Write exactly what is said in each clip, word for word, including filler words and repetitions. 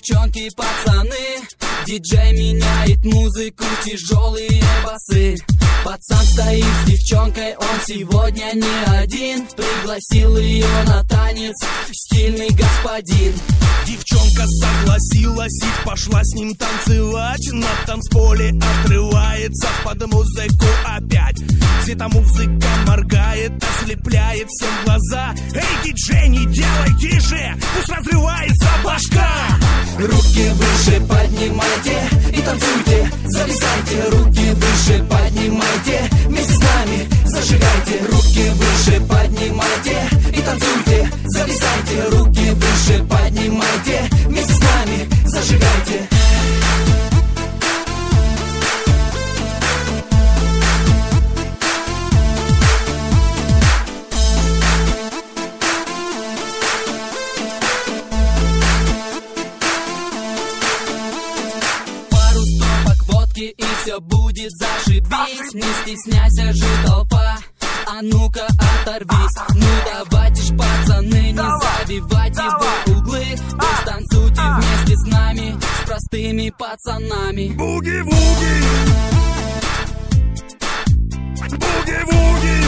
девчонки, пацаны. Диджей меняет музыку, тяжелые басы. Пацан стоит с девчонкой, он сегодня не один. Пригласил ее на танец, стильный господин. Девчонка согласилась и пошла с ним танцевать. На танцполе отрывается под музыку опять. Светомузыка моргает, ослепляет всем глаза. Эй, диджей, не делай тише, пусть разрывается башка. Руки выше поднимайте и танцуйте, зависайте. Руки выше поднимайте, вместе с нами зажигайте. Руки выше поднимайте и танцуйте, зависайте. Руки выше поднимайте, вместе с нами зажигайте. И все будет зашибись. Не стесняйся же, толпа, а ну-ка оторвись. Ну давайте ж, пацаны, не забивайте в углы. Пусть танцуйте вместе с нами, с простыми пацанами. Буги-вуги, буги-вуги.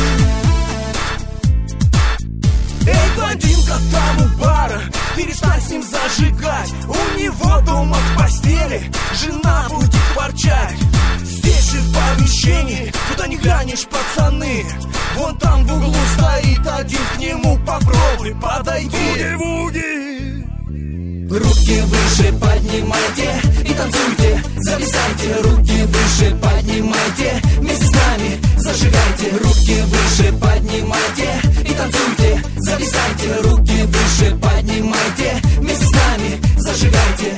Эй, блондинка там у бара, перестань с ним зажигать. У него дома в постели жена будет ворчать. Здесь же в помещении, куда не глянешь, пацаны. Вон там в углу стоит один, к нему попробуй подойди. Буги-вуги. Руки выше поднимайте и танцуйте, зависайте. Руки выше поднимайте, вместе с нами зажигайте. Руки выше поднимайте и танцуйте, зависайте. Руки выше поднимайте, вместе с нами зажигайте.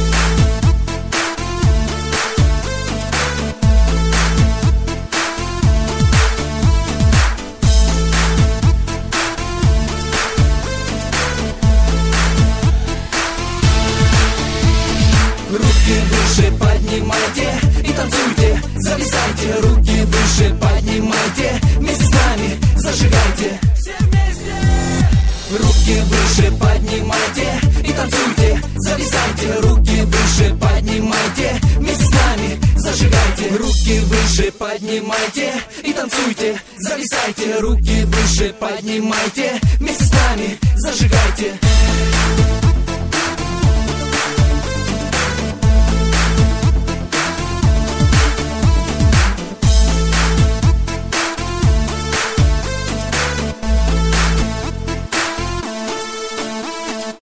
Руки выше поднимайте и танцуйте, зависайте. Руки выше поднимайте, вместе с нами зажигайте. Все вместе! Руки выше поднимайте и танцуйте, зависайте. Руки выше поднимайте, вместе с нами зажигайте. Руки выше поднимайте и танцуйте, зависайте. Руки выше поднимайте, вместе с нами